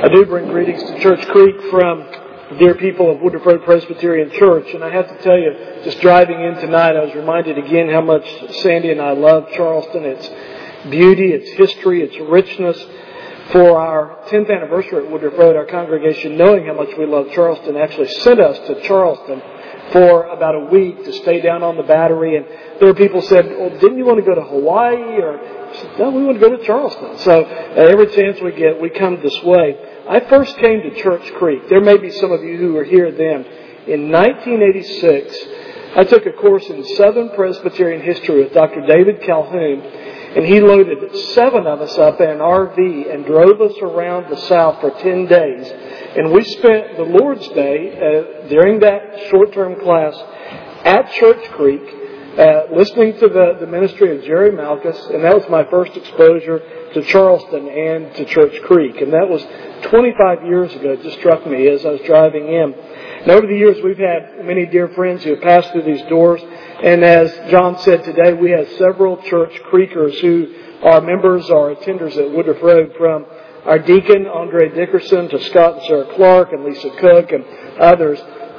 I do bring greetings to Church Creek from the dear people of Woodruff Road Presbyterian Church. And I have to tell you, just driving in tonight, I was reminded again how much Sandy and I love Charleston. Its beauty, its history, its richness. For our 10th anniversary at Woodruff Road, our congregation, knowing how much we love Charleston, actually sent us to Charleston for about a week to stay down on the Battery. And there were people who said, well, didn't you want to go to Hawaii? Or I said, no, we want to go to Charleston. So every chance we get, we come this way. I first came to Church Creek. There may be some of you who were here then. In 1986, I took a course in Southern Presbyterian history with Dr. David Calhoun, and he loaded 7 of us up in an RV and drove us around the South for 10 days. And we spent the Lord's Day during that short-term class at Church Creek, listening to the ministry of Jerry Malkus, and that was my first exposure to Charleston and to Church Creek. And that was 25 years ago. It just struck me as I was driving in. And over the years, we've had many dear friends who have passed through these doors. And as John said today, we have several Church Creekers who are members or attenders at Woodruff Road, from our deacon, Andre Dickerson, to Scott and Sarah Clark and Lisa Cook and others.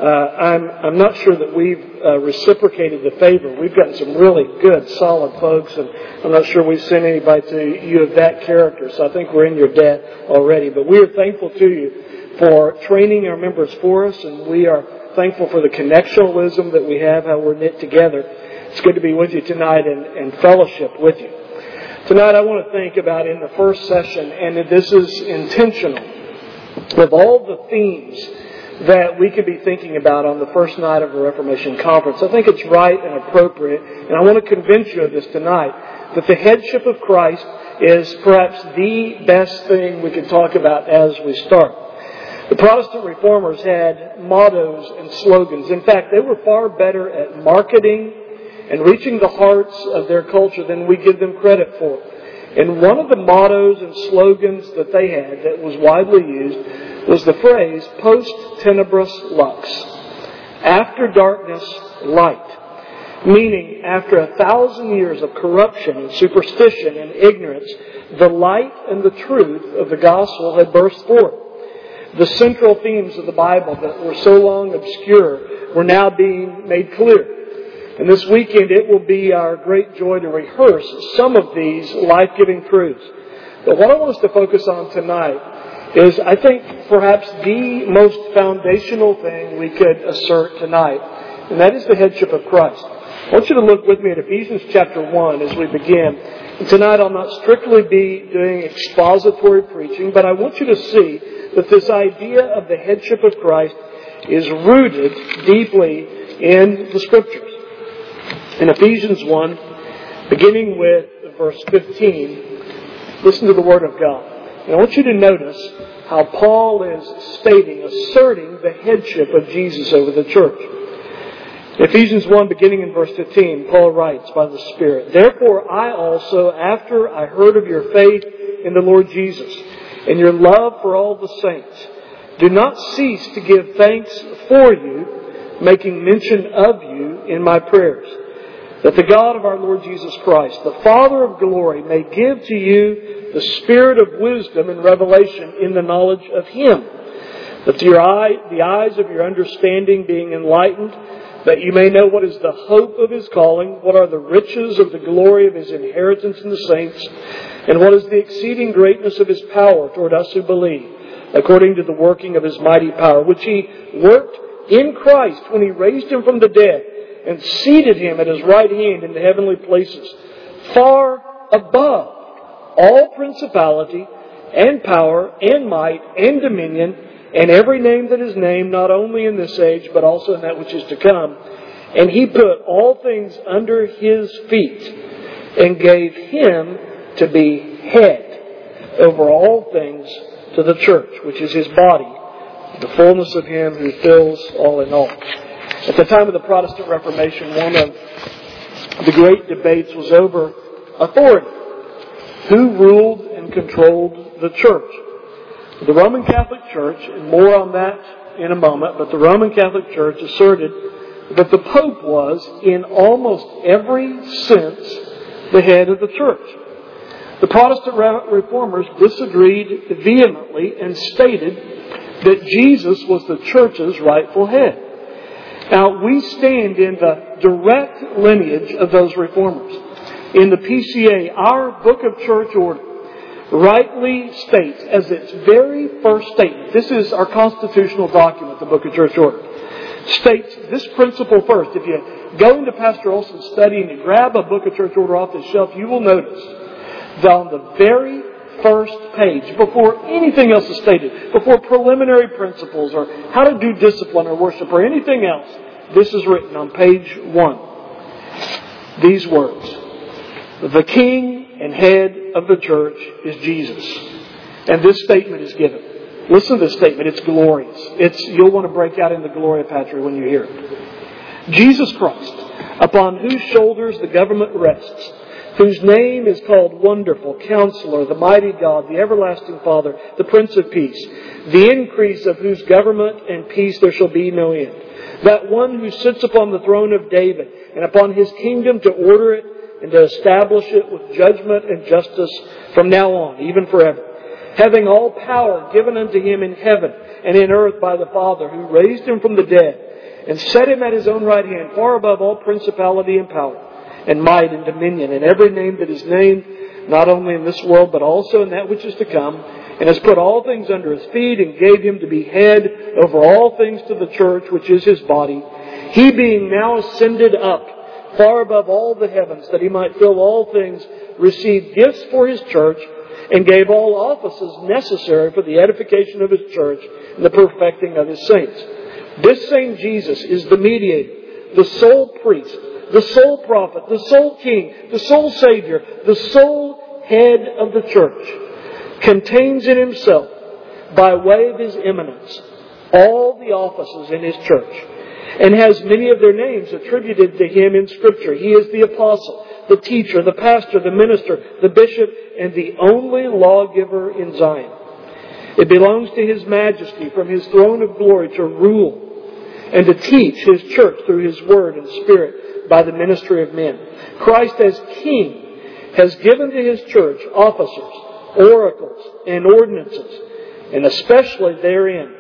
I'm not sure that we've reciprocated the favor. We've gotten some really good, solid folks, and I'm not sure we've sent anybody to you of that character, so I think we're in your debt already. But we are thankful to you for training our members for us, and we are thankful for the connectionalism that we have, how we're knit together. It's good to be with you tonight and fellowship with you. Tonight I want to think about, in the first session, and this is intentional, of all the themes that we could be thinking about on the first night of a Reformation conference. I think it's right and appropriate, and I want to convince you of this tonight, that the headship of Christ is perhaps the best thing we could talk about as we start. The Protestant reformers had mottos and slogans. In fact, they were far better at marketing and reaching the hearts of their culture than we give them credit for. And one of the mottos and slogans that they had that was widely used was the phrase, post tenebras lux, after darkness, light. Meaning, after 1,000 years of corruption and superstition and ignorance, the light and the truth of the gospel had burst forth. The central themes of the Bible that were so long obscure were now being made clear. And this weekend it will be our great joy to rehearse some of these life-giving truths. But what I want us to focus on tonight is, I think, perhaps the most foundational thing we could assert tonight, and that is the headship of Christ. I want you to look with me at Ephesians chapter 1 as we begin. And tonight I'll not strictly be doing expository preaching, but I want you to see that this idea of the headship of Christ is rooted deeply in the Scriptures. In Ephesians 1, beginning with verse 15, listen to the Word of God. And I want you to notice how Paul is asserting the headship of Jesus over the church. In Ephesians 1, beginning in verse 15, Paul writes by the Spirit, "Therefore I also, after I heard of your faith in the Lord Jesus, and your love for all the saints, do not cease to give thanks for you, making mention of you in my prayers, that the God of our Lord Jesus Christ, the Father of glory, may give to you the spirit of wisdom and revelation in the knowledge of Him, that the eyes of your understanding being enlightened, that you may know what is the hope of His calling, what are the riches of the glory of His inheritance in the saints, and what is the exceeding greatness of His power toward us who believe, according to the working of His mighty power, which He worked in Christ when He raised Him from the dead and seated Him at His right hand in the heavenly places, far above all principality and power and might and dominion and every name that is named, not only in this age, but also in that which is to come. And He put all things under His feet and gave Him to be head over all things to the church, which is His body, the fullness of Him who fills all in all." At the time of the Protestant Reformation, one of the great debates was over authority. Who ruled and controlled the church? The Roman Catholic Church, and more on that in a moment, but the Roman Catholic Church asserted that the Pope was, in almost every sense, the head of the church. The Protestant reformers disagreed vehemently and stated that Jesus was the church's rightful head. Now, we stand in the direct lineage of those reformers. In the PCA, our Book of Church Order rightly states as its very first statement, this is our constitutional document, the Book of Church Order, states this principle first. If you go into Pastor Olson's study and you grab a Book of Church Order off the shelf, you will notice that on the very first page, before anything else is stated, before preliminary principles or how to do discipline or worship or anything else, this is written on page 1. These words: the King and head of the church is Jesus. And this statement is given. Listen to this statement. It's glorious. You'll want to break out in the Gloria Patri when you hear it. Jesus Christ, upon whose shoulders the government rests, whose name is called Wonderful, Counselor, the Mighty God, the Everlasting Father, the Prince of Peace, the increase of whose government and peace there shall be no end. That one who sits upon the throne of David and upon his kingdom to order it and to establish it with judgment and justice from now on, even forever. Having all power given unto him in heaven and in earth by the Father, who raised him from the dead and set him at his own right hand, far above all principality and power and might and dominion, and every name that is named, not only in this world, but also in that which is to come, and has put all things under his feet, and gave him to be head over all things to the church, which is his body. He being now ascended up far above all the heavens, that he might fill all things, received gifts for his church, and gave all offices necessary for the edification of his church and the perfecting of his saints. This same Jesus is the mediator, the sole priest, the sole prophet, the sole king, the sole savior, the sole head of the church, contains in himself, by way of his eminence, all the offices in his church, and has many of their names attributed to him in Scripture. He is the apostle, the teacher, the pastor, the minister, the bishop, and the only lawgiver in Zion. It belongs to his majesty from his throne of glory to rule and to teach his church through his word and spirit by the ministry of men. Christ as king has given to his church officers, oracles, and ordinances, and especially therein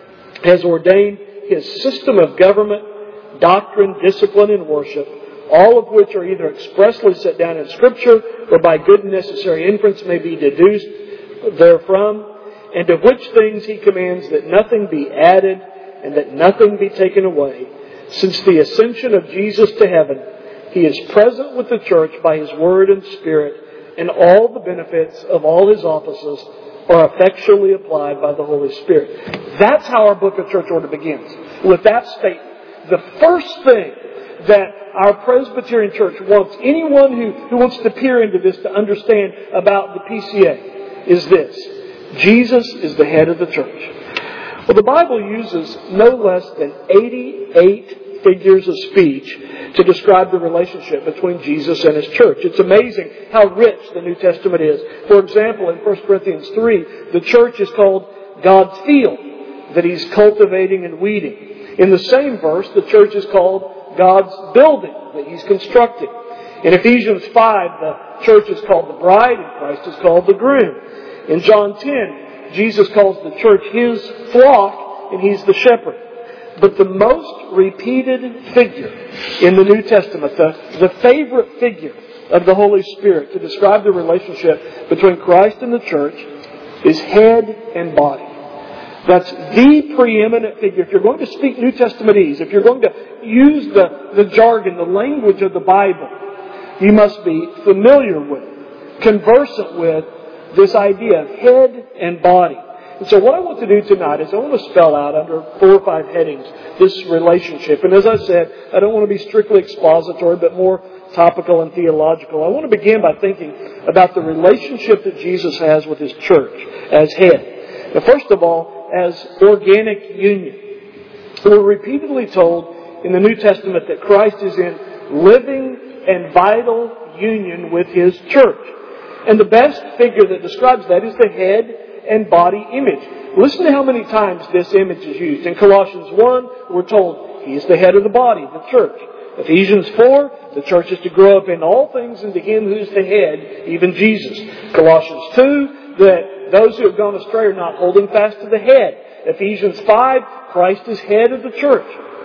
has ordained his system of government, doctrine, discipline, and worship, all of which are either expressly set down in Scripture or by good and necessary inference may be deduced therefrom, and of which things he commands that nothing be added and that nothing be taken away. Since the ascension of Jesus to heaven, he is present with the church by his word and spirit, and all the benefits of all his offices are effectually applied by the Holy Spirit. That's how our Book of Church Order begins. With that statement, the first thing that our Presbyterian Church wants anyone who wants to peer into this to understand about the PCA is this: Jesus is the head of the church. Well, the Bible uses no less than 88 figures of speech to describe the relationship between Jesus and his church. It's amazing how rich the New Testament is. For example, in 1 Corinthians 3, the church is called God's field that he's cultivating and weeding. In the same verse, the church is called God's building that he's constructing. In Ephesians 5, the church is called the bride and Christ is called the groom. In John 10, Jesus calls the church his flock and he's the shepherd. But the most repeated figure in the New Testament, the favorite figure of the Holy Spirit to describe the relationship between Christ and the church is head and body. That's the preeminent figure. If you're going to speak New Testamentese, if you're going to use the jargon, the language of the Bible, you must be familiar with, conversant with this idea of head and body. And so what I want to do tonight is I want to spell out under 4 or 5 headings this relationship. And as I said, I don't want to be strictly expository, but more topical and theological. I want to begin by thinking about the relationship that Jesus has with his church as head. Now, first of all, as organic union. We're repeatedly told in the New Testament that Christ is in living and vital union with his church. And the best figure that describes that is the head and body image. Listen to how many times this image is used. In Colossians 1, we're told he is the head of the body, the church. Ephesians 4, the church is to grow up in all things into Him who's the head, even Jesus. Colossians 2, that those who have gone astray are not holding fast to the head. Ephesians 5, Christ is head of the church.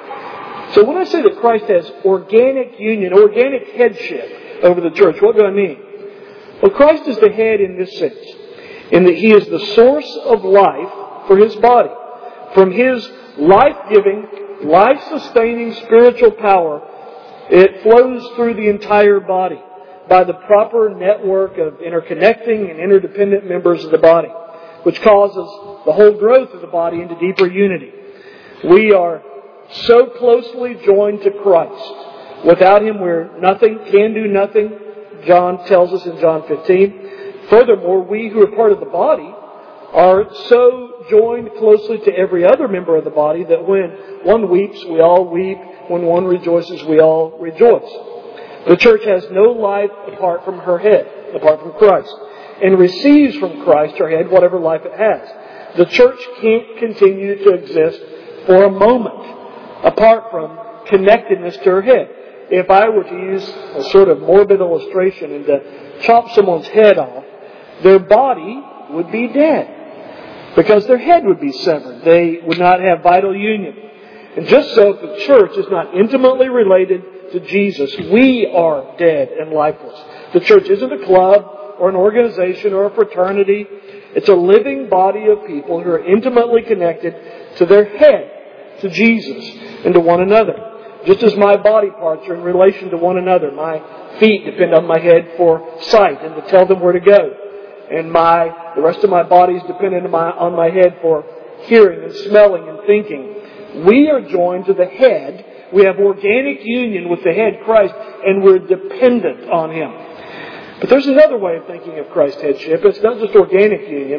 So when I say that Christ has organic union, organic headship over the church, what do I mean? Well, Christ is the head in this sense, in that He is the source of life for His body. From His life-giving, life-sustaining spiritual power, it flows through the entire body by the proper network of interconnecting and interdependent members of the body, which causes the whole growth of the body into deeper unity. We are so closely joined to Christ. Without Him, we're nothing, can do nothing, John tells us in John 15. Furthermore, we who are part of the body are so joined closely to every other member of the body that when one weeps, we all weep. When one rejoices, we all rejoice. The church has no life apart from her head, apart from Christ, and receives from Christ, her head, whatever life it has. The church can't continue to exist for a moment apart from connectedness to her head. If I were to use a sort of morbid illustration and to chop someone's head off, their body would be dead because their head would be severed. They would not have vital union. And just so if the church is not intimately related to Jesus, we are dead and lifeless. The church isn't a club or an organization or a fraternity. It's a living body of people who are intimately connected to their head, to Jesus, and to one another. Just as my body parts are in relation to one another. My feet depend on my head for sight and to tell them where to go. And the rest of my body is dependent on my head for hearing and smelling and thinking. We are joined to the head. We have organic union with the head, Christ, and we're dependent on Him. But there's another way of thinking of Christ's headship. It's not just organic union.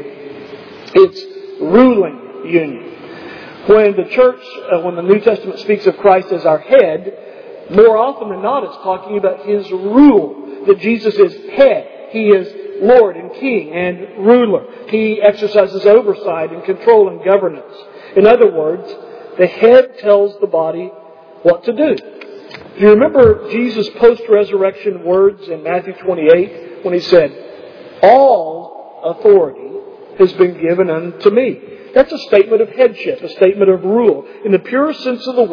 It's ruling union. When the church, when the New Testament speaks of Christ as our head, more often than not it's talking about His rule. That Jesus is head. He is Lord and King and ruler. He exercises oversight and control and governance. In other words, the head tells the body what to do. Do you remember Jesus' post-resurrection words in Matthew 28 when He said, "All authority has been given unto me"? That's a statement of headship, a statement of rule. In the purest sense of the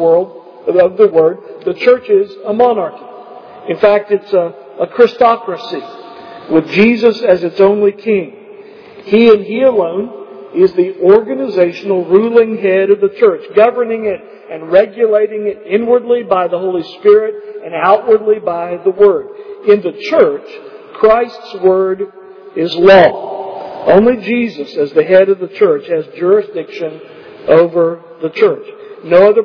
word, the church is a monarchy. In fact, it's a Christocracy with Jesus as its only king. He and He alone is the organizational ruling head of the church, governing it and regulating it inwardly by the Holy Spirit and outwardly by the Word. In the church, Christ's Word is law. Only Jesus, as the head of the church, has jurisdiction over the church. No other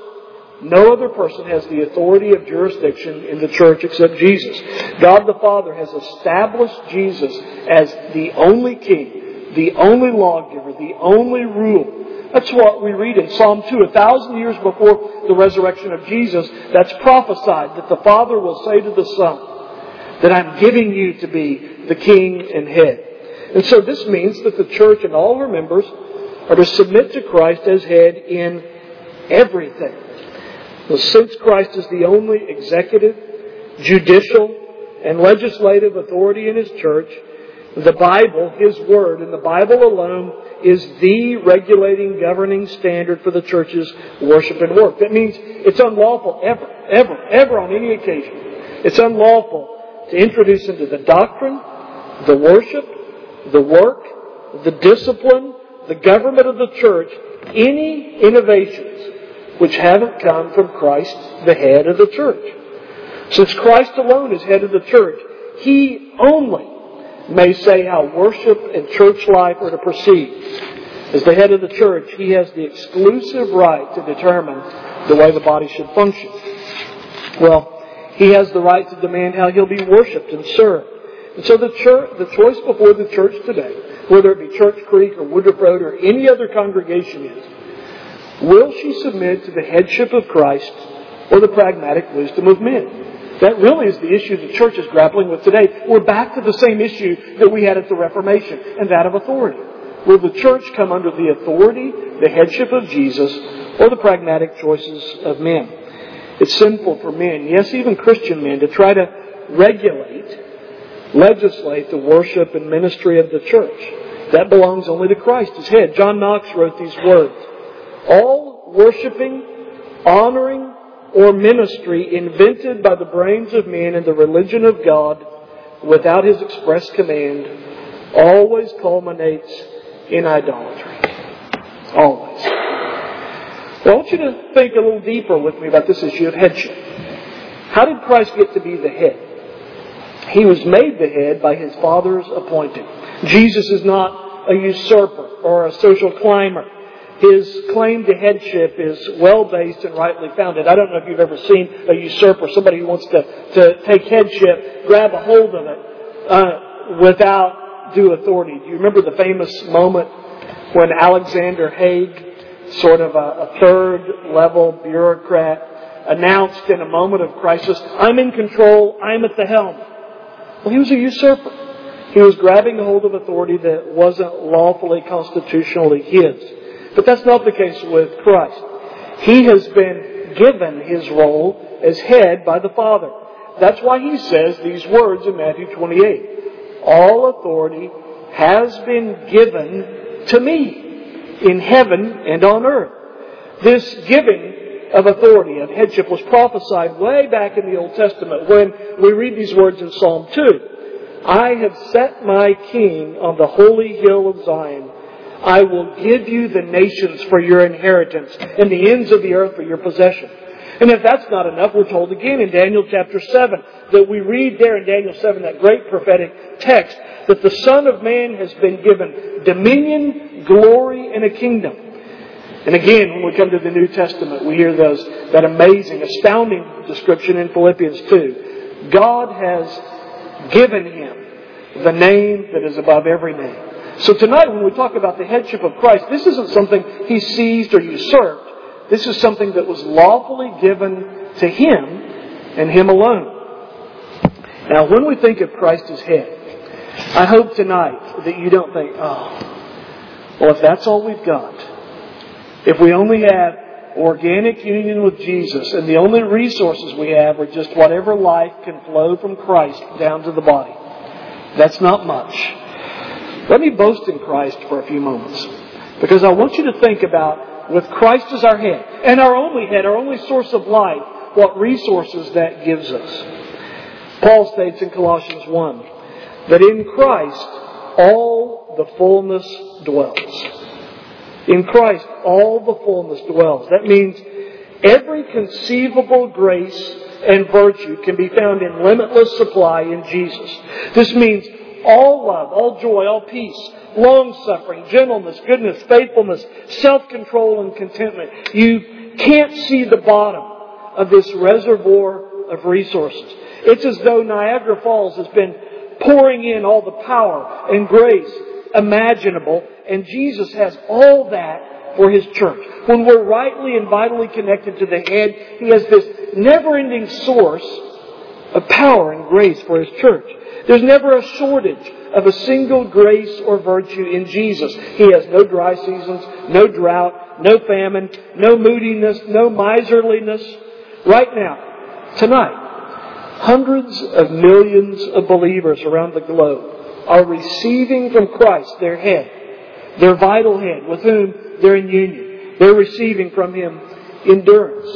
person has the authority of jurisdiction in the church except Jesus. God the Father has established Jesus as the only king, the only lawgiver, the only rule. That's what we read in Psalm 2. 1,000 years before the resurrection of Jesus, that's prophesied that the Father will say to the Son that I'm giving you to be the king and head. And so this means that the church and all her members are to submit to Christ as head in everything. Well, since Christ is the only executive, judicial, and legislative authority in His church, the Bible, His Word, and the Bible alone is the regulating, governing standard for the church's worship and work. That means it's unlawful ever on any occasion. It's unlawful to introduce into the doctrine, the worship, the work, the discipline, the government of the church, any innovations which haven't come from Christ, the head of the church. Since Christ alone is head of the church, He only may say how worship and church life are to proceed. As the head of the church, He has the exclusive right to determine the way the body should function. Well, He has the right to demand how He'll be worshipped and served. And so the choice before the church today, whether it be Church Creek or Woodruff Road or any other congregation is, will she submit to the headship of Christ or the pragmatic wisdom of men? That really is the issue the church is grappling with today. We're back to the same issue that we had at the Reformation, and that of authority. Will the church come under the authority, the headship of Jesus, or the pragmatic choices of men? It's sinful for men, yes, even Christian men, to try to legislate the worship and ministry of the church. That belongs only to Christ as head. John Knox wrote these words: all worshiping, honoring, or ministry invented by the brains of men in the religion of God without His express command always culminates in idolatry. Always. Well, I want you to think a little deeper with me about this issue of headship. How did Christ get to be the head? He was made the head by His Father's appointing. Jesus is not a usurper or a social climber. His claim to headship is well-based and rightly founded. I don't know if you've ever seen a usurper, somebody who wants to take headship, grab a hold of it without due authority. Do you remember the famous moment when Alexander Haig, sort of a third-level bureaucrat, announced in a moment of crisis, "I'm in control, I'm at the helm"? Well, he was a usurper. He was grabbing a hold of authority that wasn't lawfully, constitutionally his. But that's not the case with Christ. He has been given His role as head by the Father. That's why He says these words in Matthew 28. All authority has been given to me in heaven and on earth. This giving of authority, of headship, was prophesied way back in the Old Testament when we read these words in Psalm 2. I have set my king on the holy hill of Zion. I will give you the nations for your inheritance and the ends of the earth for your possession. And if that's not enough, we're told again in Daniel chapter 7 that we read there in Daniel 7, that great prophetic text, that the Son of Man has been given dominion, glory, and a kingdom. And again, when we come to the New Testament, we hear that amazing, astounding description in Philippians 2. God has given Him the name that is above every name. So tonight, when we talk about the headship of Christ, this isn't something He seized or usurped. This is something that was lawfully given to Him and Him alone. Now, when we think of Christ as head, I hope tonight that you don't think, well, if that's all we've got, if we only have organic union with Jesus and the only resources we have are just whatever life can flow from Christ down to the body, that's not much. Let me boast in Christ for a few moments, because I want you to think about, with Christ as our head, and our only head, our only source of life, what resources that gives us. Paul states in Colossians 1 that in Christ all the fullness dwells. In Christ all the fullness dwells. That means every conceivable grace and virtue can be found in limitless supply in Jesus. This means all love, all joy, all peace, long-suffering, gentleness, goodness, faithfulness, self-control, and contentment. You can't see the bottom of this reservoir of resources. It's as though Niagara Falls has been pouring in all the power and grace imaginable, and Jesus has all that for His church. When we're rightly and vitally connected to the head, He has this never-ending source of power and grace for His church. There's never a shortage of a single grace or virtue in Jesus. He has no dry seasons, no drought, no famine, no moodiness, no miserliness. Right now, tonight, hundreds of millions of believers around the globe are receiving from Christ, their head, their vital head, with whom they're in union. They're receiving from Him endurance,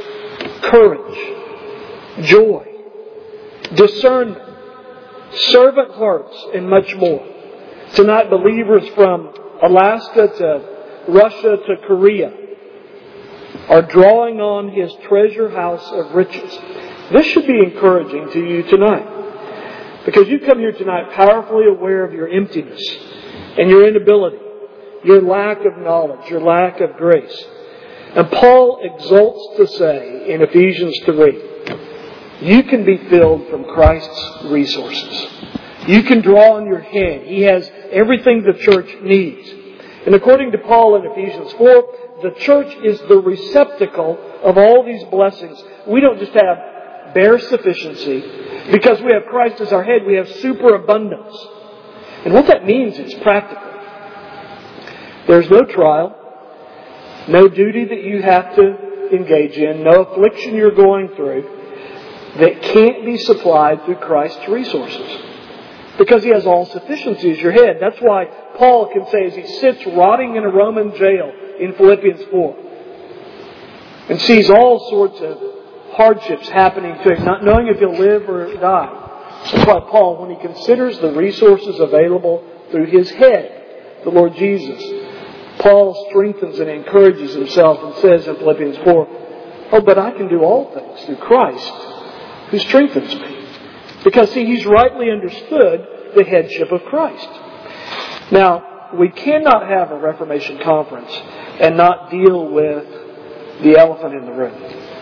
courage, joy, discernment, servant hearts, and much more. Tonight, believers from Alaska to Russia to Korea are drawing on His treasure house of riches. This should be encouraging to you tonight, because you come here tonight powerfully aware of your emptiness and your inability, your lack of knowledge, your lack of grace. And Paul exults to say in Ephesians 3, you can be filled from Christ's resources. You can draw on your head. He has everything the church needs. And according to Paul in Ephesians 4, the church is the receptacle of all these blessings. We don't just have bare sufficiency. Because we have Christ as our head, we have superabundance. And what that means is practical. There's no trial, no duty that you have to engage in, no affliction you're going through, that can't be supplied through Christ's resources. Because He has all sufficiency as your head. That's why Paul can say as he sits rotting in a Roman jail in Philippians 4 and sees all sorts of hardships happening to him, not knowing if he'll live or die. That's why Paul, when he considers the resources available through his head, the Lord Jesus, Paul strengthens and encourages himself and says in Philippians 4, "Oh, but I can do all things through Christ who strengthens me." Because, see, he's rightly understood the headship of Christ. Now, we cannot have a Reformation conference and not deal with the elephant in the room.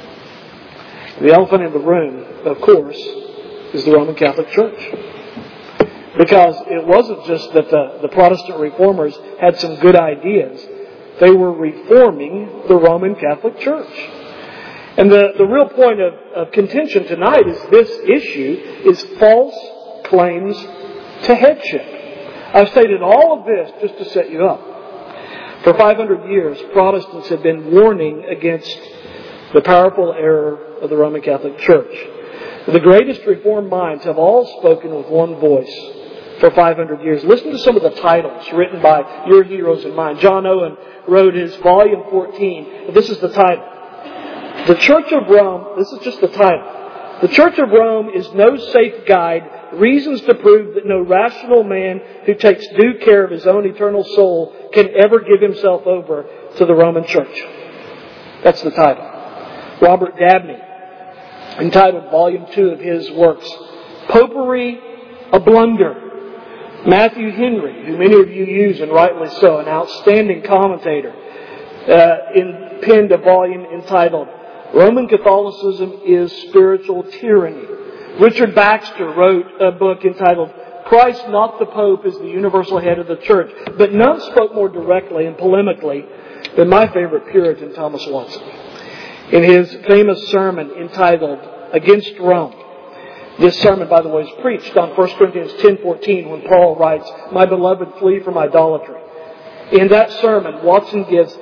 The elephant in the room, of course, is the Roman Catholic Church. Because it wasn't just that the Protestant reformers had some good ideas. They were reforming the Roman Catholic Church. And the real point of contention tonight is this issue is false claims to headship. I've stated all of this just to set you up. For 500 years, Protestants have been warning against the powerful error of the Roman Catholic Church. The greatest Reformed minds have all spoken with one voice for 500 years. Listen to some of the titles written by your heroes and mine. John Owen wrote his volume 14. This is the title. The Church of Rome, this is just the title. The Church of Rome is no safe guide, reasons to prove that no rational man who takes due care of his own eternal soul can ever give himself over to the Roman Church. That's the title. Robert Dabney, entitled Volume 2 of his works, Popery, a Blunder. Matthew Henry, who many of you use, and rightly so, an outstanding commentator, penned a volume entitled Roman Catholicism is Spiritual Tyranny. Richard Baxter wrote a book entitled Christ, Not the Pope, is the Universal Head of the Church. But none spoke more directly and polemically than my favorite Puritan, Thomas Watson, in his famous sermon entitled Against Rome. This sermon, by the way, is preached on 1 Corinthians 10:14 when Paul writes, "My beloved, flee from idolatry." In that sermon, Watson gives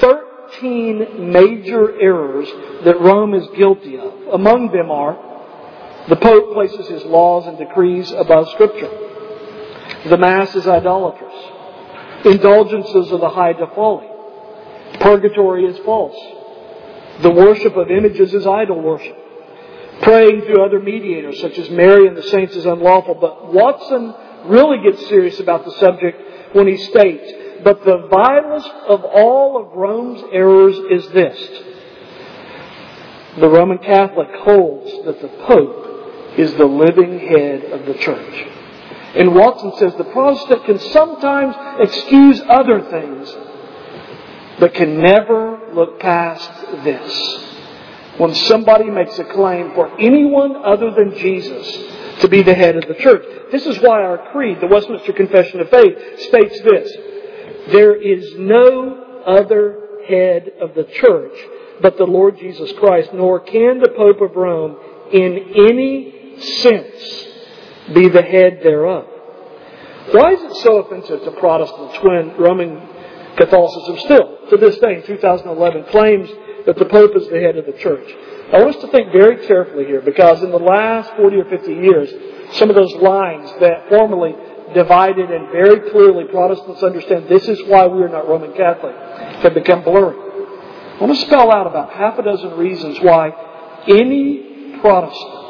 13 major errors that Rome is guilty of. Among them are, the Pope places his laws and decrees above Scripture. The Mass is idolatrous. Indulgences are the height of folly. Purgatory is false. The worship of images is idol worship. Praying to other mediators, such as Mary and the saints, is unlawful. But Watson really gets serious about the subject when he states, "But the vilest of all of Rome's errors is this. The Roman Catholic holds that the Pope is the living head of the Church." And Watson says the Protestant can sometimes excuse other things, but can never look past this. When somebody makes a claim for anyone other than Jesus to be the head of the church. This is why our creed, the Westminster Confession of Faith, states this: there is no other head of the church but the Lord Jesus Christ, nor can the Pope of Rome in any sense be the head thereof. Why is it so offensive to Protestants when Roman Catholicism still, to this day in 2011, claims that the Pope is the head of the church? I want us to think very carefully here, because in the last 40 or 50 years, some of those lines that formerly divided and very clearly Protestants understand this is why we are not Roman Catholic have become blurry. I want to spell out about half a dozen reasons why any Protestant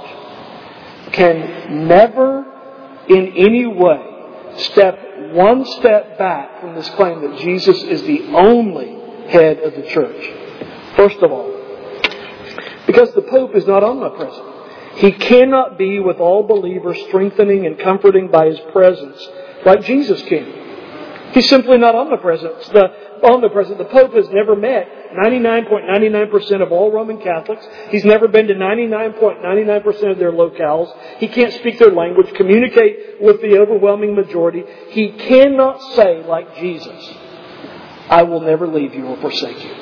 can never in any way step one step back from this claim that Jesus is the only head of the church. First of all, because the Pope is not omnipresent. He cannot be with all believers strengthening and comforting by His presence like Jesus can. He's simply not omnipresent. The Pope has never met 99.99% of all Roman Catholics. He's never been to 99.99% of their locales. He can't speak their language, communicate with the overwhelming majority. He cannot say, like Jesus, "I will never leave you or forsake you."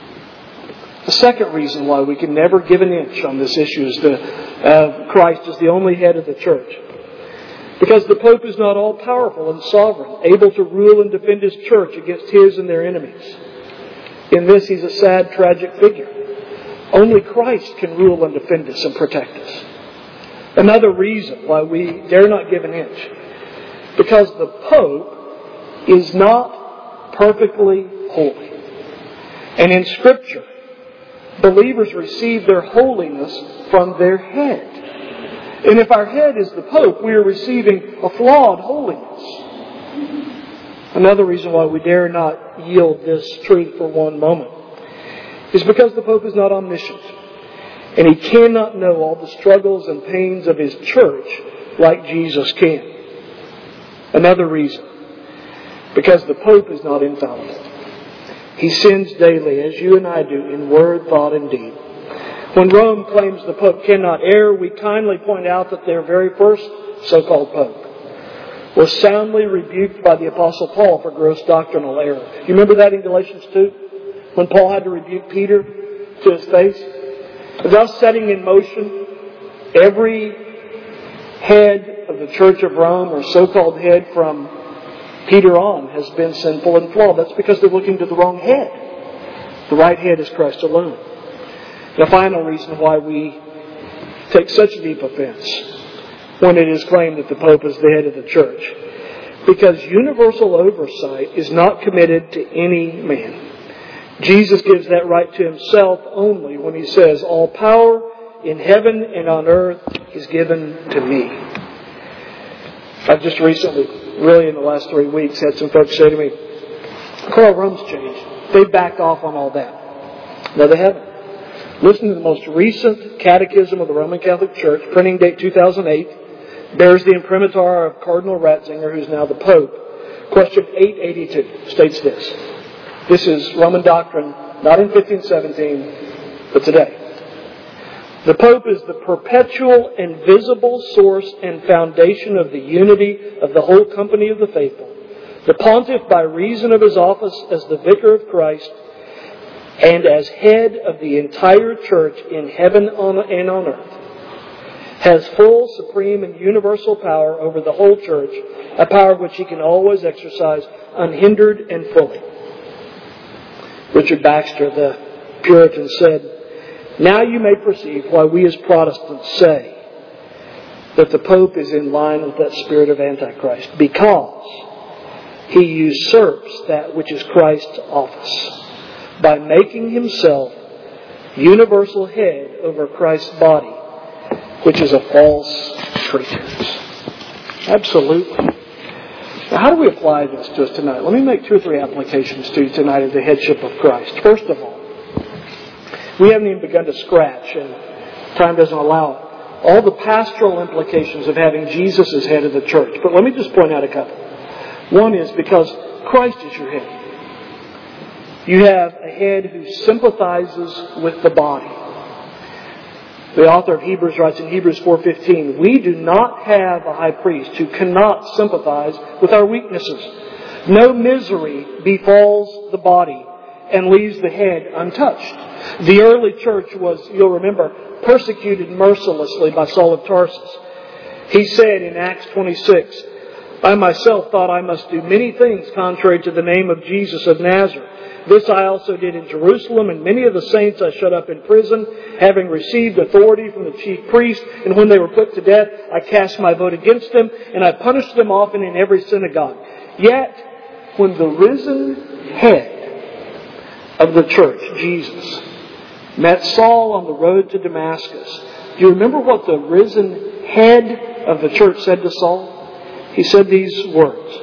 The second reason why we can never give an inch on this issue is Christ is the only head of the church. Because the Pope is not all-powerful and sovereign, able to rule and defend His church against his and their enemies. In this, He's a sad, tragic figure. Only Christ can rule and defend us and protect us. Another reason why we dare not give an inch. Because the Pope is not perfectly holy. And in Scripture, believers receive their holiness from their head. And if our head is the Pope, we are receiving a flawed holiness. Another reason why we dare not yield this truth for one moment is because the Pope is not omniscient. And he cannot know all the struggles and pains of his church like Jesus can. Another reason, because the Pope is not infallible. He sins daily, as you and I do, in word, thought, and deed. When Rome claims the Pope cannot err, we kindly point out that their very first so-called Pope was soundly rebuked by the Apostle Paul for gross doctrinal error. You remember that in Galatians 2? When Paul had to rebuke Peter to his face? Thus setting in motion every head of the Church of Rome, or so-called head from Peter on, has been sinful and flawed. That's because they're looking to the wrong head. The right head is Christ alone. The final reason why we take such deep offense when it is claimed that the Pope is the head of the Church. Because universal oversight is not committed to any man. Jesus gives that right to Himself only when He says, "All power in heaven and on earth is given to me." I've just recently, really in the last 3 weeks, had some folks say to me, "Carl, Rome's changed. They've backed off on all that." No, they haven't. Listen to the most recent Catechism of the Roman Catholic Church, printing date 2008, bears the imprimatur of Cardinal Ratzinger, who's now the Pope. Question 882 states this. This is Roman doctrine, not in 1517, but today. The Pope is the perpetual and visible source and foundation of the unity of the whole company of the faithful. The Pontiff, by reason of his office as the Vicar of Christ, and as head of the entire Church in heaven and on earth, has full, supreme, and universal power over the whole Church, a power which he can always exercise unhindered and fully. Richard Baxter, the Puritan, said, "Now you may perceive why we as Protestants say that the Pope is in line with that spirit of Antichrist, because he usurps that which is Christ's office by making himself universal head over Christ's body, which is a false pretense." Absolutely. Now, how do we apply this to us tonight? Let me make 2 or 3 applications to you tonight of the headship of Christ. First of all, we haven't even begun to scratch, and time doesn't allow it, all the pastoral implications of having Jesus as head of the church. But let me just point out a couple. One is because Christ is your head. You have a head who sympathizes with the body. The author of Hebrews writes in Hebrews 4:15, "We do not have a high priest who cannot sympathize with our weaknesses. No misery befalls the body and leaves the head untouched." The early church was, you'll remember, persecuted mercilessly by Saul of Tarsus. He said in Acts 26, "I myself thought I must do many things contrary to the name of Jesus of Nazareth. This I also did in Jerusalem, and many of the saints I shut up in prison, having received authority from the chief priest. And when they were put to death, I cast my vote against them, and I punished them often in every synagogue. Yet, when the risen head of the church, Jesus, met Saul on the road to Damascus, do you remember what the risen head of the church said to Saul? He said these words.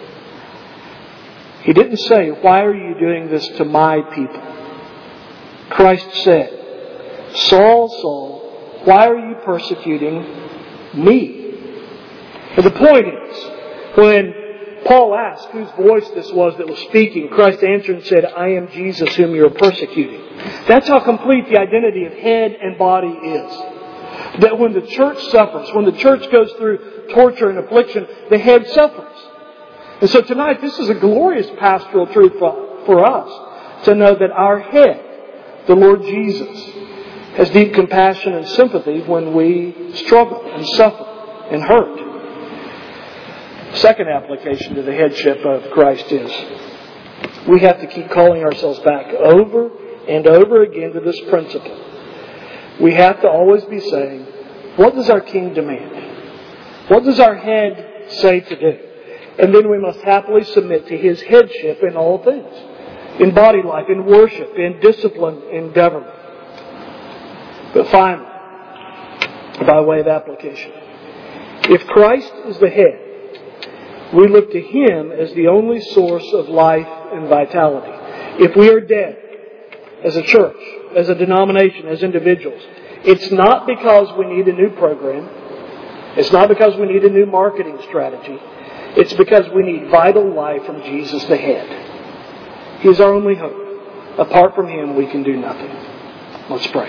He didn't say, "Why are you doing this to my people?" Christ said, "Saul, Saul, why are you persecuting me?" And the point is, when Paul asked whose voice this was that was speaking, Christ answered and said, "I am Jesus whom you are persecuting." That's how complete the identity of head and body is. That when the church suffers, when the church goes through torture and affliction, the head suffers. And so tonight, this is a glorious pastoral truth for us, to know that our head, the Lord Jesus, has deep compassion and sympathy when we struggle and suffer and hurt. Second application to the headship of Christ is we have to keep calling ourselves back over and over again to this principle. We have to always be saying, what does our King demand? What does our head say to do? And then we must happily submit to His headship in all things. In body life, in worship, in discipline, in government. But finally, by way of application, if Christ is the head, we look to Him as the only source of life and vitality. If we are dead as a church, as a denomination, as individuals, it's not because we need a new program. It's not because we need a new marketing strategy. It's because we need vital life from Jesus the head. He is our only hope. Apart from Him, we can do nothing. Let's pray.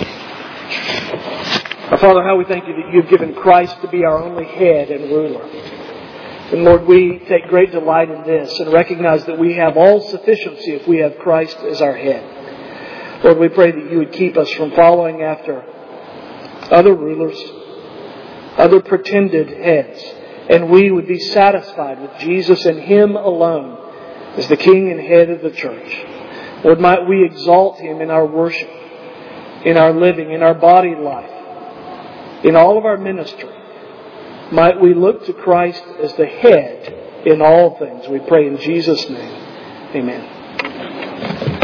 Our Father, how we thank You that You've given Christ to be our only head and ruler. And Lord, we take great delight in this and recognize that we have all sufficiency if we have Christ as our head. Lord, we pray that You would keep us from following after other rulers, other pretended heads, and we would be satisfied with Jesus and Him alone as the King and head of the church. Lord, might we exalt Him in our worship, in our living, in our body life, in all of our ministry. Might we look to Christ as the head in all things. We pray in Jesus' name. Amen.